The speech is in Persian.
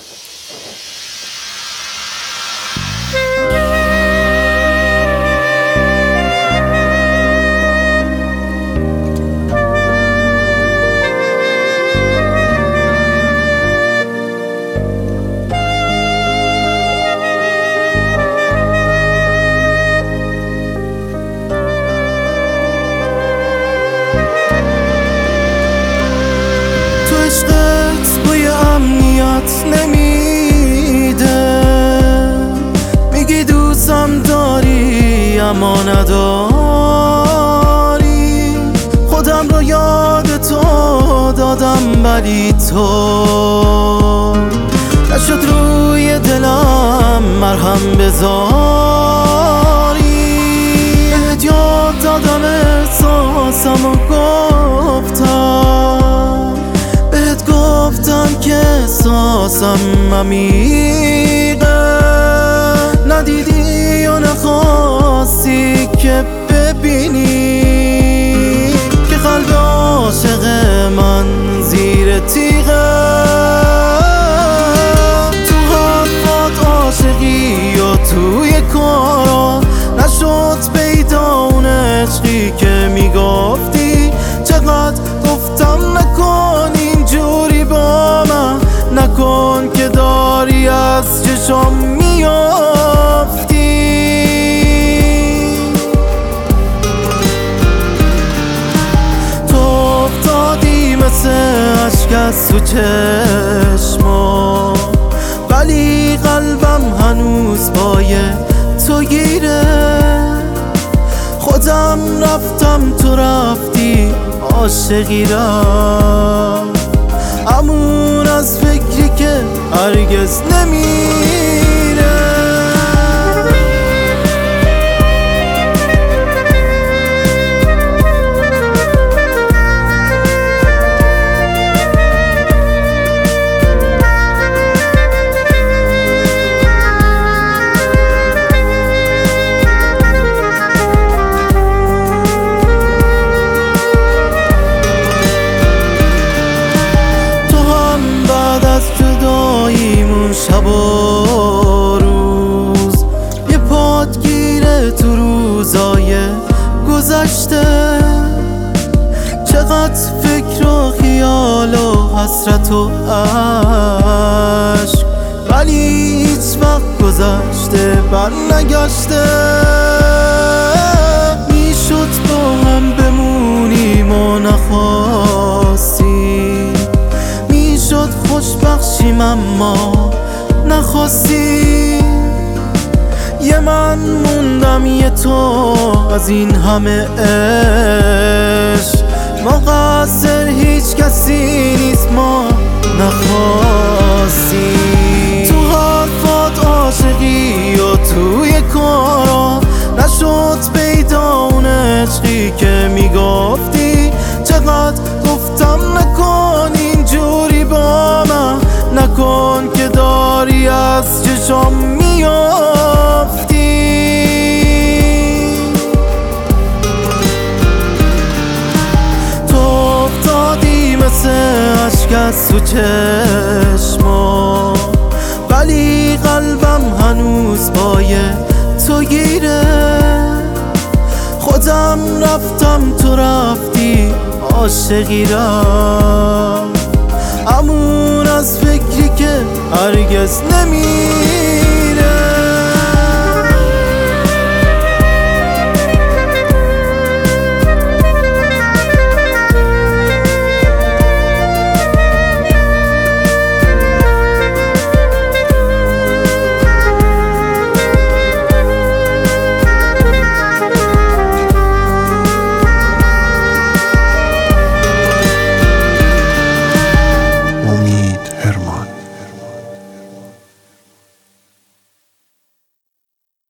عشقت بوی امنیت نمیده، میگی دوستم داری اما نداری. خودم رو یاد تو دادم ولی تو نشد روی دلم مرهم بذاری. بهت یاد دادم احساسم و گفتم که احساسم عمیقه. ندیدی و نخواستی که ببینی که قلب عاشق من زیر تیغه. تو حرفات عاشقی و توی کارا نشد پیدا اون عشقی که میگفتی. چقدر گفتم نکن اینجوری با من، نکن که داری از چشم میافتی. تو افتادی مثل عشق از تو چشما، ولی قلبم هنوز پای تو گیره. خودم رفتم تو رفتی، عاشقی رفت امون از فکری که هرگز نمیره. شب و روز یه پادگیره تو روزای گذشته. چقدر فکر و خیال و حسرت و عشق، ولی هیچ وقت گذشته بر نگشته. میشد با هم بمونیم و نخواستی، میشد خوشبخشیم اما نخواستی. یه من موندم یه تو از این همه عشق. مقصر هیچ کسی نیست، ما نخواستی. تو حرفات عاشقی و توی کارا نشد پیدا اون عشقی که میگفتی. چقدر گفتم نکن اینجوری با من، نکن که داری از چشم میافتی. تو افتادی مثل عشق از تو چشما، ولی قلبم هنوز پای تو گیره. خودم رفتم تو رفتی، عاشقی رفت امون از فکری که هرگز نمیره.